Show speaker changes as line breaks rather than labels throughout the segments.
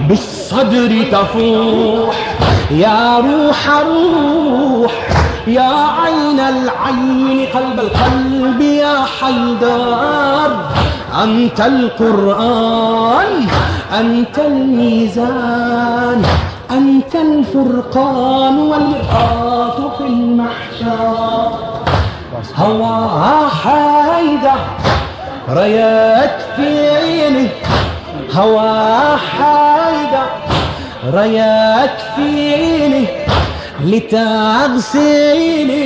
بالصدر تفوح يا روح الروح يا عين العين قلب القلب يا حيدر. أنت القرآن أنت الميزان أنت الفرقان والمرآة في المحشر. هواها حيدر ريت فيني هواها حيدر ريت فيني لتغسيني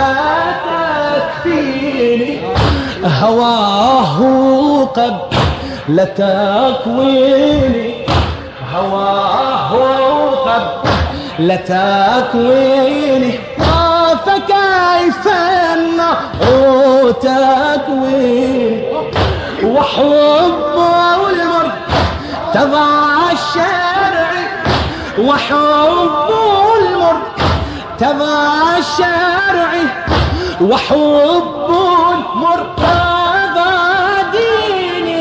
وتكفيني. هواه قبل تكويني هواه قبل تكويني. فكيف النار تكويني وحب المرتضى الشرعي وحب المرتضى الشرعي وحب المرتضى ديني.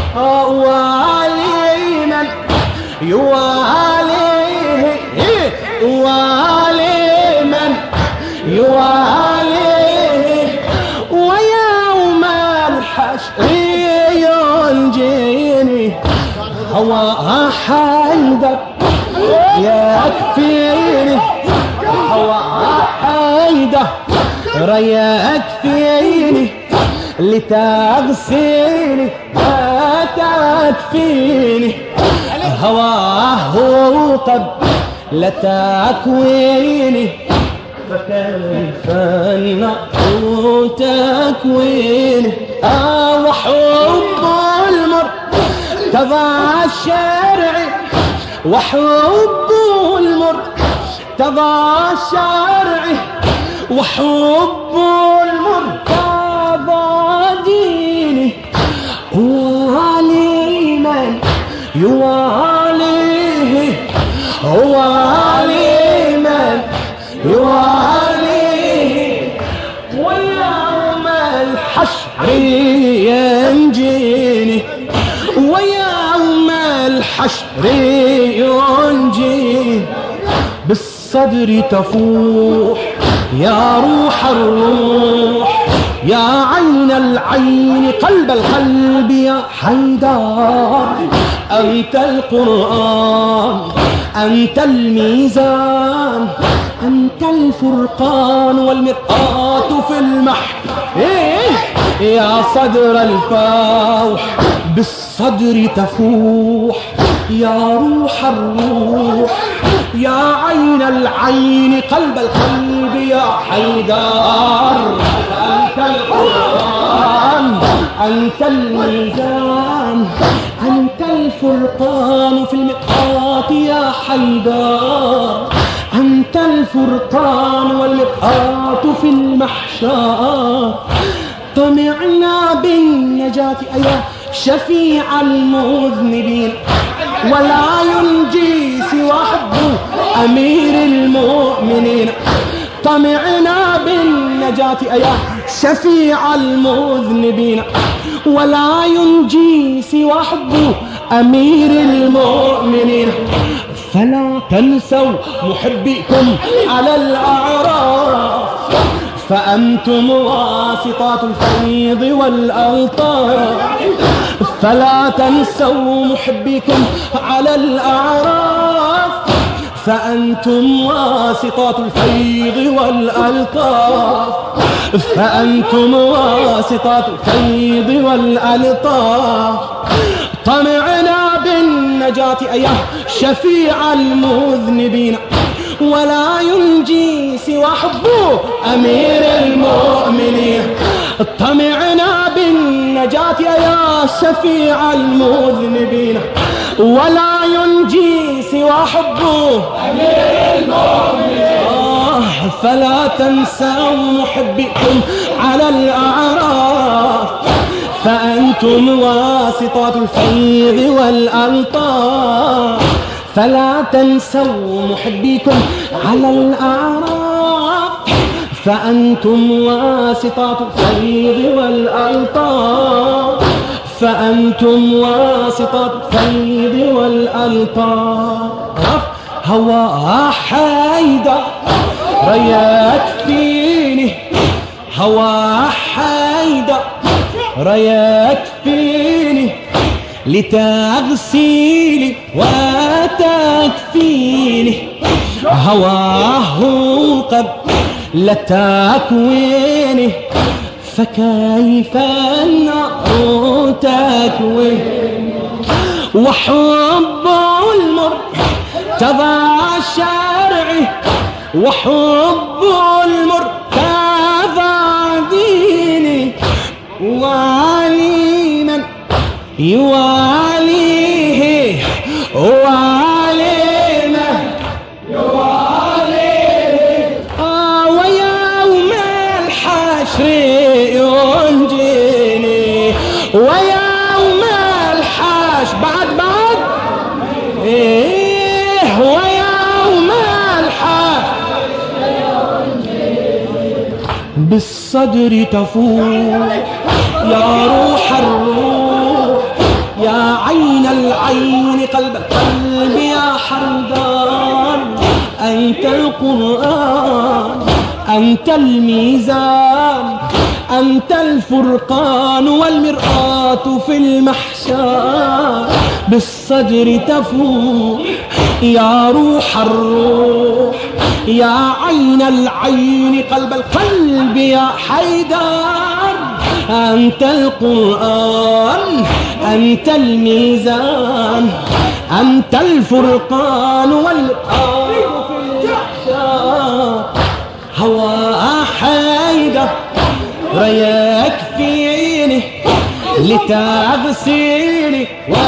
ولمن يواليه ولمن يواليه ويوم الحشر ينجيني. هواها حيدر يكفيني هواها حيدر يكفيني لتغسيني وتكفيني. هواه قبل تكويني فكيف النار تكويني. وحب المرتضى الشرعي وحب المرتضى الشرعي وحب المرتضى ديني. ولمن يواليه ولمن يواليه ويوم الحشر ينجيني ويوم الحشر ينجيني. بالصدر تفوح يا روح الروح يا عين العين قلب القلب يا حيدر. أنت القرآن أنت الميزان أنت الفرقان والمرآة في المحشر. يا صدر الفوح بالصدر تفوح يا روح الروح يا عين العين قلب القلب يا حيدر. أنت القرآن أنت الميزان أنت الفرقان في المرآة يا حيدر. أنت الفرقان والمرآة في المحشر. طمعنا بالنجاة يا شفيع المذنبين ولا ينجي سوى حب أمير المؤمنين. طمعنا بالنجاة يا شفيع المذنبين ولا ينجي سوى حب أمير المؤمنين. فلا تنسوا محبكم على الأعراف فأنتم واسطات الفيض والألطاف. فلا تنسوا محبكم على الأعراف فأنتم واسطات الفيض والألطاف. فأنتم واسطات الفيض والألطاف. طمعنا بالنجاة يا شفيع المذنبين ولا ينجي سوى حب أمير المؤمنين. طمعنا بالنجاة يا شفيع المذنبين ولا ينجي سوى حب أمير المؤمنين. فلا تنسوا محبكم على الأعراف فأنتم واسطات الفيض والألطاف. فلا تنسوا محبكم على الأعراف فأنتم واسطات الفيض والألطاف. فأنتم واسطة الفيض والألطاف. هوى حيدر يكفيني، هوى حيدر يكفيني لتغسيلي وتكفيني. هواه قبل تكويني، فكيف النار تكويني. وحب المرتضى شرعي، وحب المرتضى ديني، وعلي من يواليه، وعلي من يواليه. ويوم الحشر ينجيني، ويوم الحشر بعد ويوم الحشر بالصدر تفوح يا روح الروح، يا عين العين قلب القلب يا حمدان. أنت القرآن، أنت الميزان، أنت الفرقان والمرآة في المحشر. بالصدر تفوح يا روح الروح، يا عين العين قلب القلب يا حيدر. أنت القرآن، أنت الميزان، أنت الفرقان والمرآة في المحشر. هوى حيدر يكفيني لتغسيني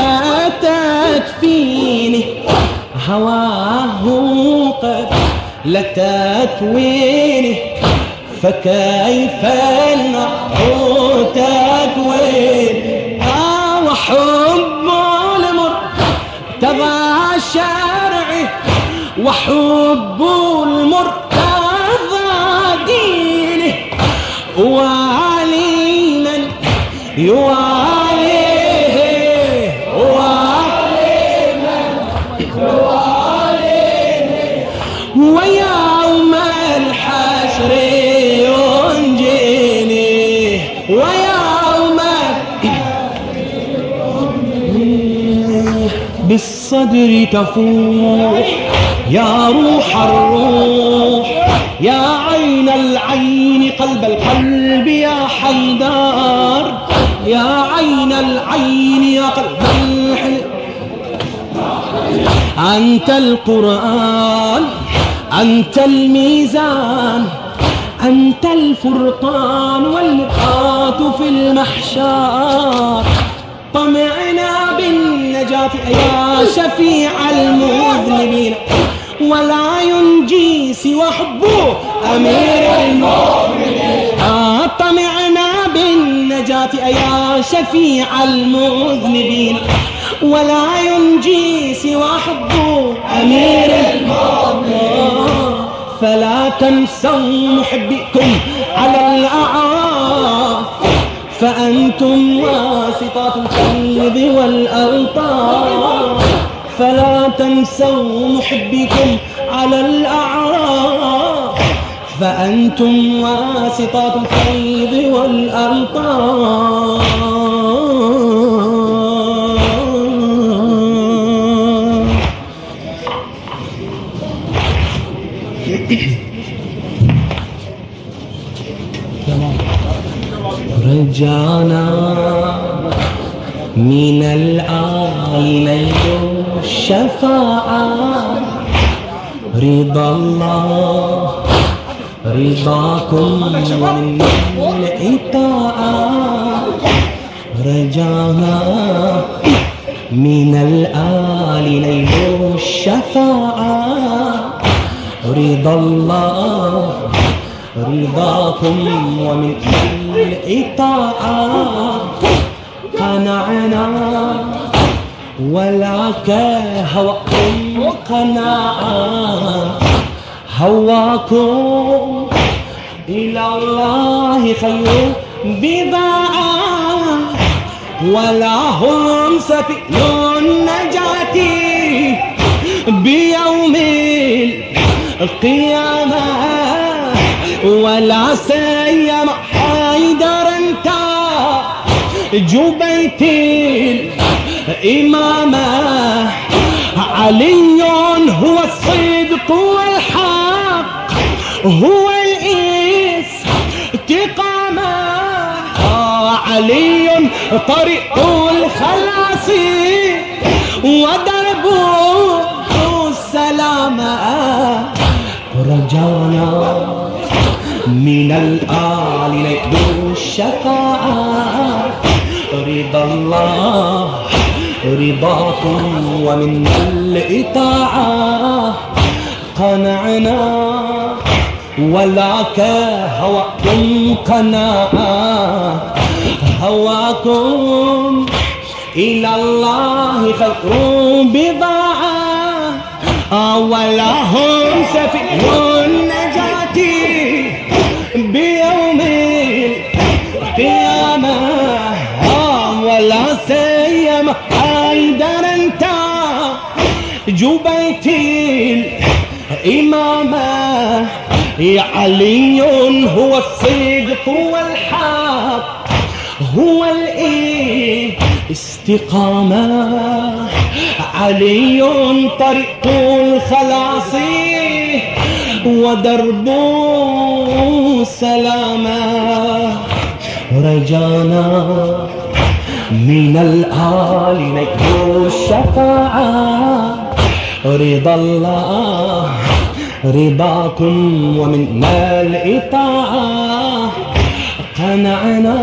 وتكفيني. هواه قبل تكويني، فكيف النار تكويني. وحب المرتضى شرعي، وحب المرتضى ديني، وعلي من يواليه، وعلي من يواليه. ويوم الحشر ينجيني، ويوم بالصدر تفوح يا روح الروح، يا عين العين قلب القلب يا حيدر. يا عين العين يا قلب الحي. أنت القرآن، أنت الميزان، أنت الفرقان والمرآة في المحشر. طمعنا بالنجاة يا شفيع المذنبين، ولا ينجي سوى حبه أمير المؤمنين. طمعنا بالنجاة يا شفيع المذنبين، ولا ينجي سوى حبه أمير المؤمنين. فلا تنسوا محبكم على الأعراف، فأنتم واسطات الفيض والألطاف. فلا تنسوا محبكم على الأعراف، فأنتم واسطات الفيض والألطاف. رجعنا من الآل الشفاعة، رضا الله رضاكم من الإطاعة. رجعنا من الآل الشفاعة، رضا الله رضاكم ومن الإطاعة. قنعنا ولك هواكم قناعة، هواكم إلى الله خير بضاعة. ولا هم سفينة النجاة بيوم القيامة، ولا سيما حيدر انت جبيت الإمامة. علي هو الصدق والحق هو الاستقامة. علي طريق الخلاص ودرب السلامة. رجانا من الآل نجد الشفاعة، رضا الله رضاكم ومن الإطاعة. قنعنا ولك هواكم قناعة، هواكم إلى الله خير بضاعة. ولا هم سفينة النجاة بيوم القيامة، ولا سيما حيدر انت جبيت الإمامة. علي هو الصدق والحق هو الاستقامة. علي طريق الخلاص ودرب السلامة. رجانا من الآل نجد الشفاعة، رضا الله رضاكم ومنا الإطاعة. قنعنا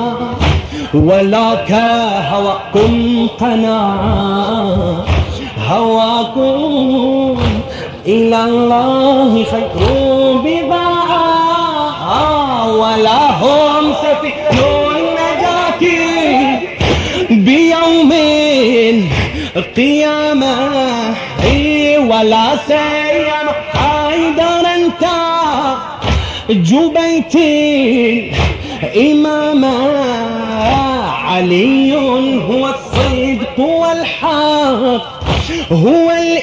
ولك هواكم قناعة، هواكم إلى الله خير بضاعة. ولا هم سفينة النجاة بيوم القيامة، ولا سيما حيدر انت جبيت الإمامة. علي هو الصدق والحق هو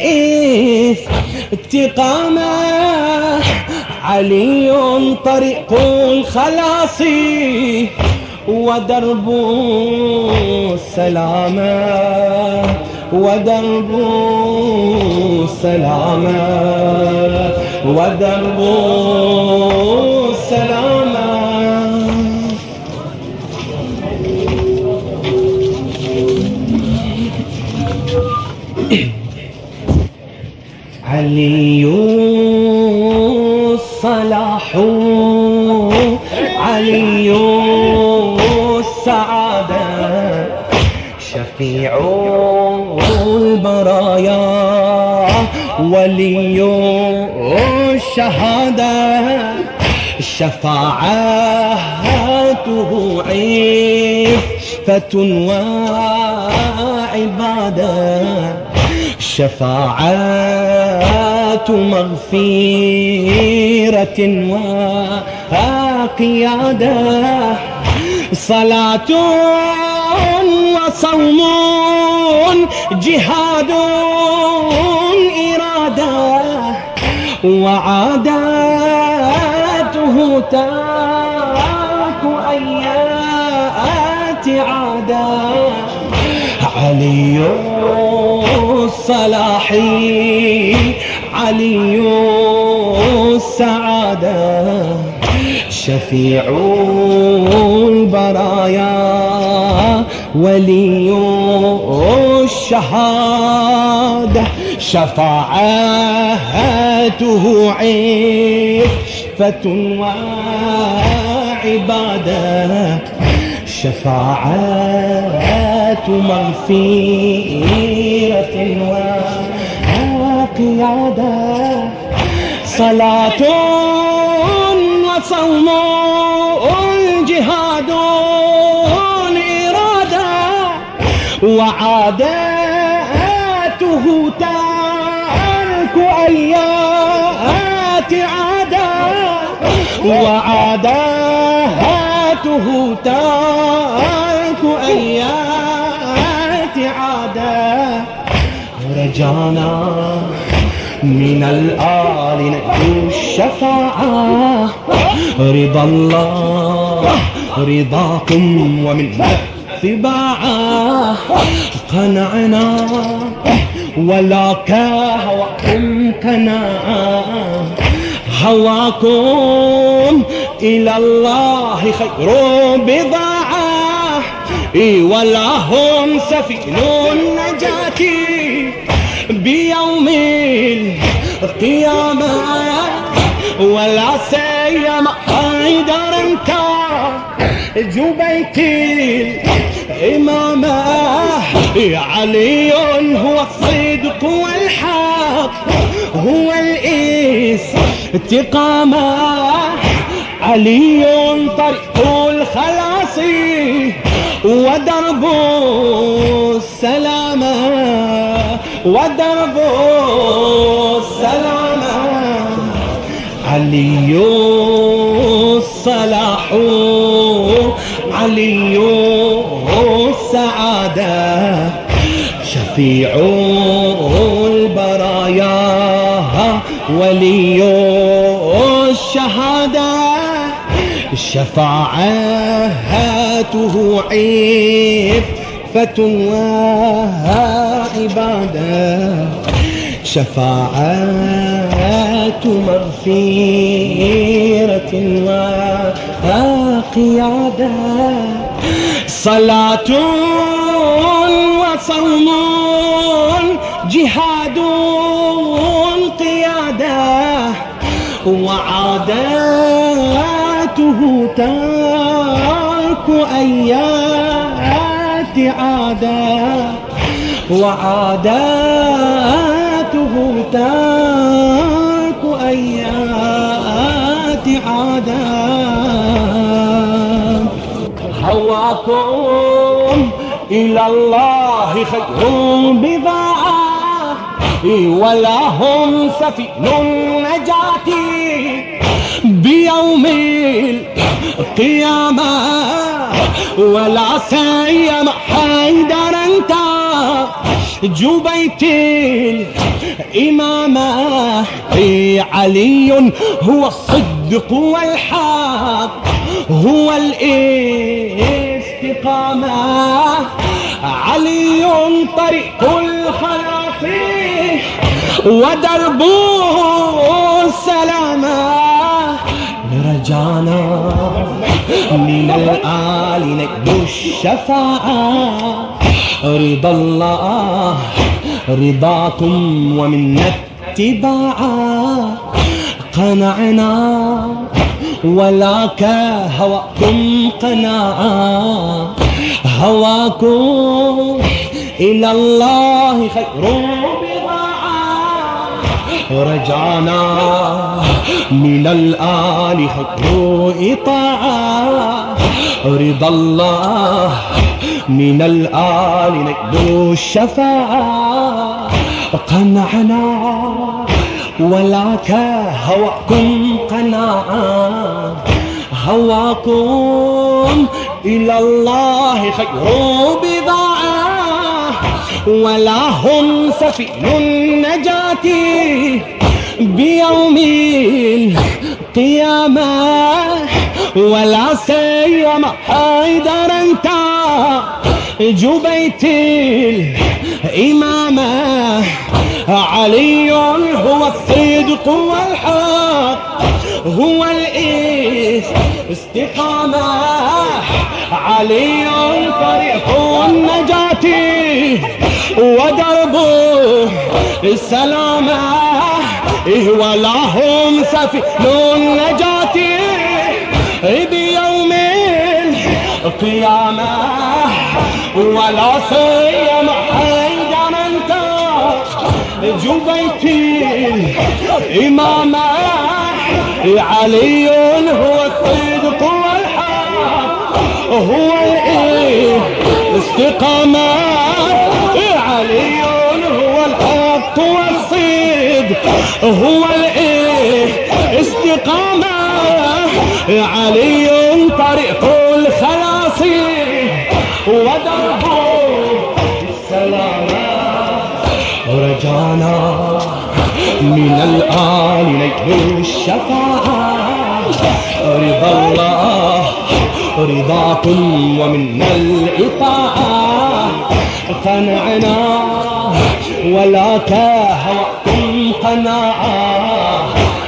الاستقامة. علي طريق الخلاص ودرب السلامة، ودرب السلامة، ودرب السلامة. علي الصلاح علي السعادة شفيع البرايا ولي الشهادة. شفاعته عفة وعبادة، شفاعات مغفرة وقيادة. صلاة وصوم جهاد إرادة، وعاداته ترك أيات عادة. علي الصلاح علي السعادة شفيع البرايا ولي الشهادة. شفاعته عفة وعبادة، شفاعات مغفرة وقيادة. صلاة وصوم جهاد إرادة، وعاداته ترك أيات عادة، وعاداته ترك أيات عادة رجانا من الآل نرجو الشفاعة رضا الله رضاكم ومنا اتباعا قنعنا ولا كهواكم قناعا هواكم إلى الله خير بضاعة ولا هم سفين النجاة بيوم القيامة ولا سيما حيدر انت جبيت الإمامة علي هو الصدق والحق هو الاستقامة علي طريق الخلاص ودرب السلامة ودرب السلامة علي الصلاح علي السعادة شفيع البرايا ولي الشهادة شفاعته عفة وعبادة شفاعة مغفرة وقيادة صلاة وصوم جهاد قيادة وعاداته ترك أيات عادة وعاداته ترك أيات عادة هواكم إلى الله خير بضاعة ولا هم سفين النجاة بيوم القيامة ولا سيما حيدر انت جبيت الإمامة علي هو الصدق والحق هو الاستقامة علي طريق الخلاص ودرب السلامة رجانا من الآل نجد الشفاعة رضا الله رضاكم ومنا اتباعا قنعنا ولا كهواكم قناعا هواكم إلى الله خير بضاعة رجعنا من الآل خير إطاعة رضا الله من الآل نجد الشفاعة قنعنا ولا كهواكم قناعا هواكم إلى الله خير بضاعة ولا هم سفين النجاة بيوم القيامة ولا سيما حيدر انت جبيت الإمامة علي هو الصدق والحق هو الاستقامة علي طريق النجاة ودرب السلامة ولا هم سفين النجاة بيوم القيامة ولا سيما حيدر انت جبيت الإمامة علي هو الصدق والحق هو الاستقامة علي هو الحق والصدق هو الاستقامة علي طريق الخلاص رجانا من الآن نيل الشفاعة رضا الله رضاكم ومنا الإطاعة قنعنا ولا كهواكم قناعة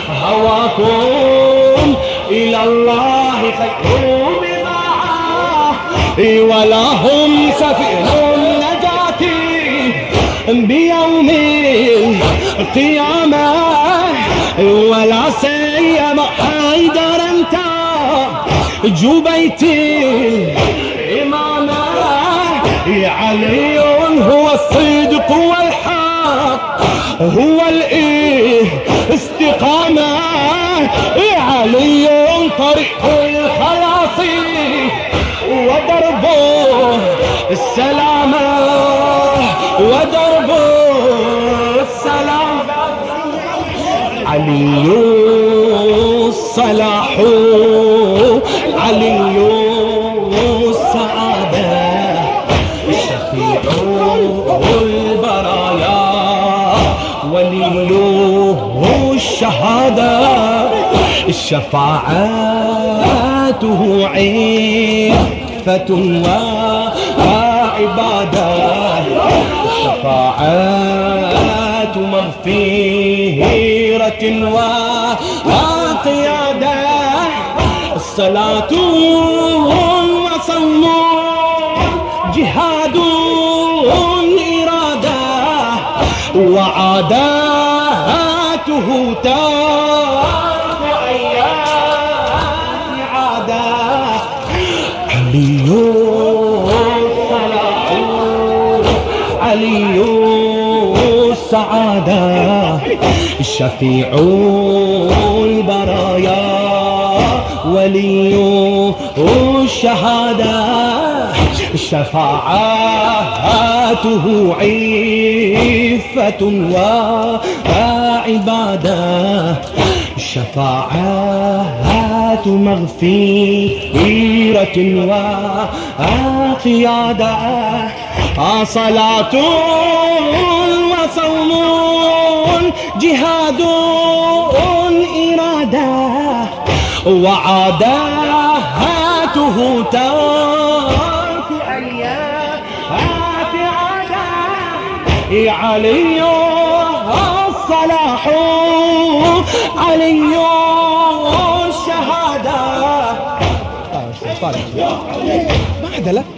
هواكم إلى الله خير بضاعة ولا هم سفير النجاة بيوم القيامة ولا سيما حيدر انت جبيت الإمامة علي هو الصدق والحق هو الاستقامة علي طريق الخلاص ودربه السلامة ودربه السلام علي الصلاح علي السعادة الشفيع البرايا ولي الشهادة شفاعته عفة وعبادة شفاعة مغفرة وقيادة الصلاة وصوم جهاد إرادة وعاداته تارك أيام عادة علي الصلاح علي السعادة الشفيع البرايا ولي الشهادة شفاعته عفة وعبادة شفاعة مغفرة وقيادة صلاة وصوم جهاد إرادة وعاداته ترك أيام عادة علي الصلاح علي الشهادة ما حدا لك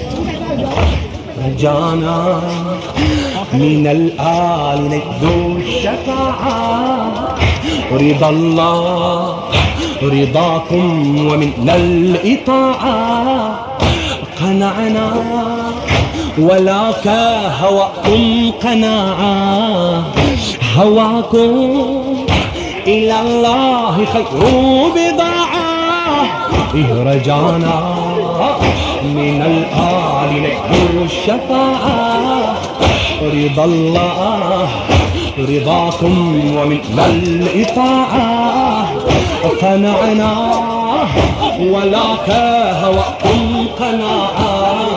رجانا من الآل نجدو الشفاعة رضا الله رضاكم ومنا الإطاعة قنعنا ولا كهواكم قناعة هواكم إلى الله خير بضاعة رجانا من الآل نجدو الشفاعة رضا الله رضاكم ومنا الإطاعة قنعنا ولا كهواكم قناعة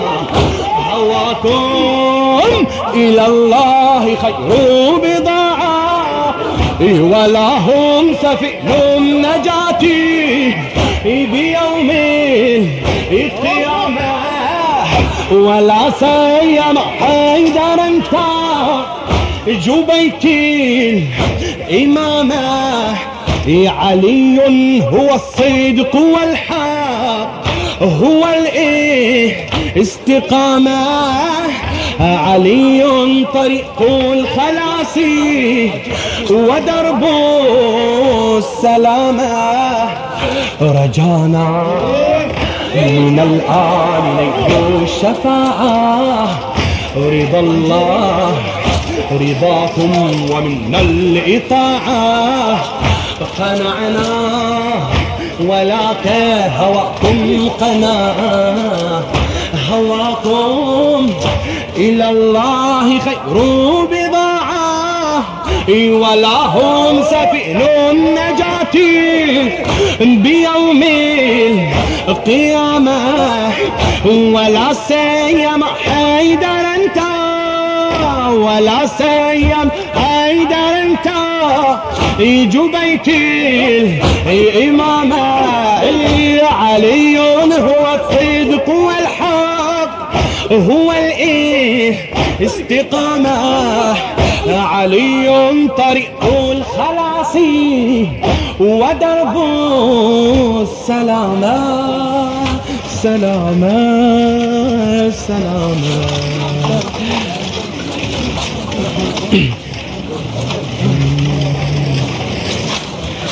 هواكم إلى الله خير بضاعة ولا هم سفير النجاة بيوم القيامة ولا سيما حيدر انت جبيت الإمامة علي هو الصدق والحق هو الاستقامة علي طريق الخلاص ودرب السلامة رجانا من الآن نيل الشفاعة رضا الله رضاكم ومنا الإطاعة قنعنا ولا كهواكم قناعة هواكم إلى الله خير بضاعة ولا هم سفير النجاة بيوم القيامة ولا سيما حيدر انت ولا سيما حيدر انت جبيتي الإمامة، علي هو الصدق والحق هو الاستقامة، علي طريق الخلاص ودرب السلامة، سلامة سلامة.